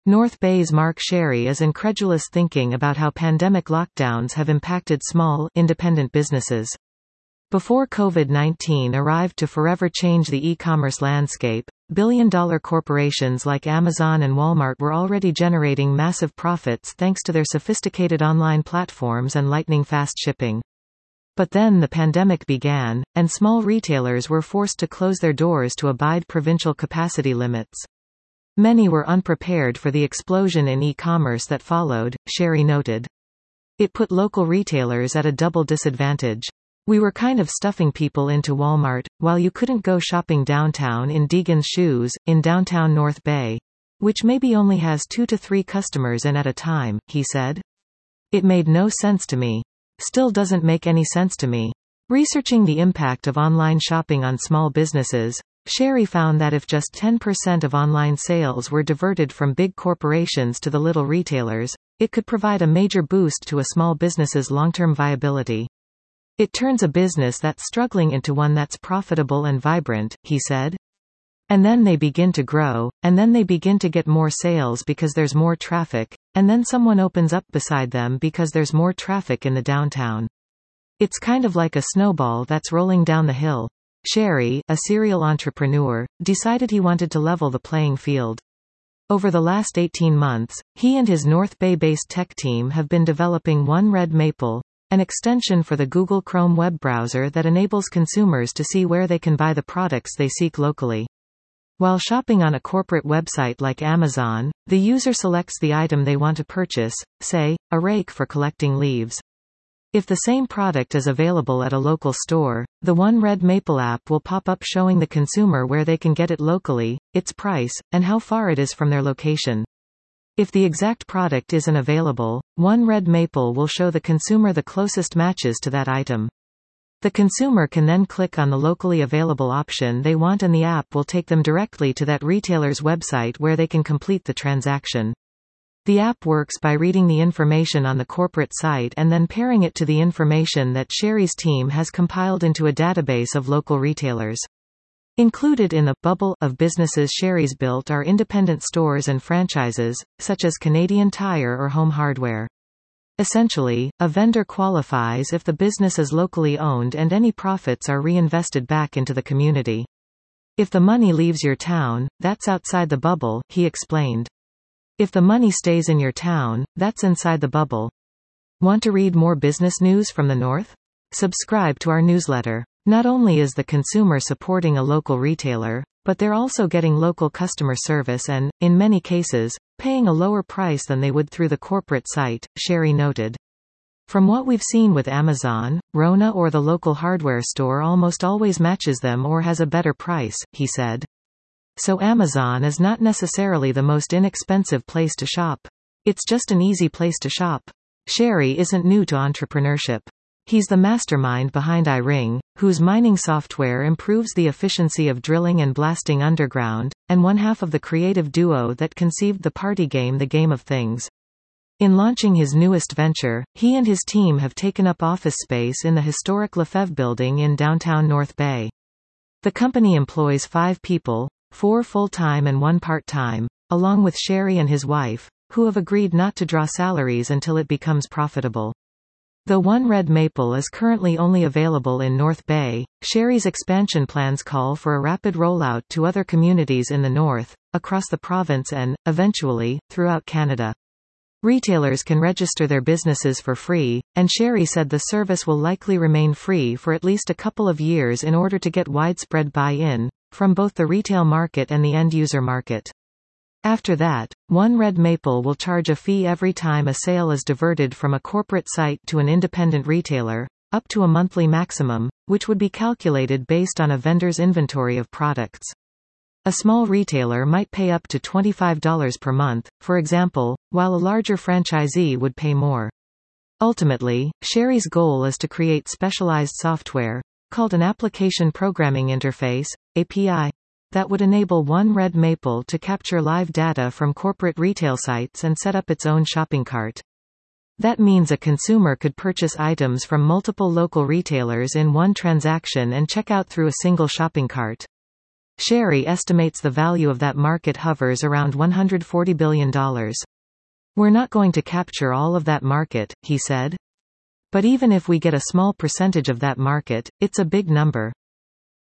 North Bay's Mark Sherry is incredulous, thinking about how pandemic lockdowns have impacted small, independent businesses. Before COVID-19 arrived to forever change the e-commerce landscape, billion-dollar corporations like Amazon and Walmart were already generating massive profits thanks to their sophisticated online platforms and lightning-fast shipping. But then the pandemic began, and small retailers were forced to close their doors to abide provincial capacity limits. Many were unprepared for the explosion in e-commerce that followed, Sherry noted. It put local retailers at a double disadvantage. We were kind of stuffing people into Walmart, while you couldn't go shopping downtown in Deegan's Shoes, in downtown North Bay. Which maybe only has 2 to 3 customers in at a time, he said. It made no sense to me. Still doesn't make any sense to me. Researching the impact of online shopping on small businesses, Sherry found that if just 10% of online sales were diverted from big corporations to the little retailers, it could provide a major boost to a small business's long-term viability. It turns a business that's struggling into one that's profitable and vibrant, he said. And then they begin to grow, and then they begin to get more sales because there's more traffic, and then someone opens up beside them because there's more traffic in the downtown. It's kind of like a snowball that's rolling down the hill. Sherry, a serial entrepreneur, decided he wanted to level the playing field. Over the last 18 months, he and his North Bay-based tech team have been developing One Red Maple, an extension for the Google Chrome web browser that enables consumers to see where they can buy the products they seek locally. While shopping on a corporate website like Amazon, the user selects the item they want to purchase, say, a rake for collecting leaves. If the same product is available at a local store, the One Red Maple app will pop up showing the consumer where they can get it locally, its price, and how far it is from their location. If the exact product isn't available, One Red Maple will show the consumer the closest matches to that item. The consumer can then click on the locally available option they want and the app will take them directly to that retailer's website where they can complete the transaction. The app works by reading the information on the corporate site and then pairing it to the information that Sherry's team has compiled into a database of local retailers. Included in the bubble of businesses Sherry's built are independent stores and franchises, such as Canadian Tire or Home Hardware. Essentially, a vendor qualifies if the business is locally owned and any profits are reinvested back into the community. If the money leaves your town, that's outside the bubble, he explained. If the money stays in your town, that's inside the bubble. Want to read more business news from the North? Subscribe to our newsletter. Not only is the consumer supporting a local retailer, but they're also getting local customer service and, in many cases, paying a lower price than they would through the corporate site, Sherry noted. From what we've seen with Amazon, Rona or the local hardware store almost always matches them or has a better price, he said. So Amazon is not necessarily the most inexpensive place to shop. It's just an easy place to shop. Sherry isn't new to entrepreneurship. He's the mastermind behind iRing, whose mining software improves the efficiency of drilling and blasting underground, and one half of the creative duo that conceived the party game The Game of Things. In launching his newest venture, he and his team have taken up office space in the historic Lefebvre building in downtown North Bay. The company employs 5 people, 4 full-time and 1 part-time, along with Sherry and his wife, who have agreed not to draw salaries until it becomes profitable. Though One Red Maple is currently only available in North Bay, Sherry's expansion plans call for a rapid rollout to other communities in the north, across the province and, eventually, throughout Canada. Retailers can register their businesses for free, and Sherry said the service will likely remain free for at least a couple of years in order to get widespread buy-in, from both the retail market and the end-user market. After that, One Red Maple will charge a fee every time a sale is diverted from a corporate site to an independent retailer, up to a monthly maximum, which would be calculated based on a vendor's inventory of products. A small retailer might pay up to $25 per month, for example, while a larger franchisee would pay more. Ultimately, Sherry's goal is to create specialized software, called an Application Programming Interface, API, that would enable One Red Maple to capture live data from corporate retail sites and set up its own shopping cart. That means a consumer could purchase items from multiple local retailers in one transaction and check out through a single shopping cart. Sherry estimates the value of that market hovers around $140 billion. We're not going to capture all of that market, he said. But even if we get a small percentage of that market, it's a big number.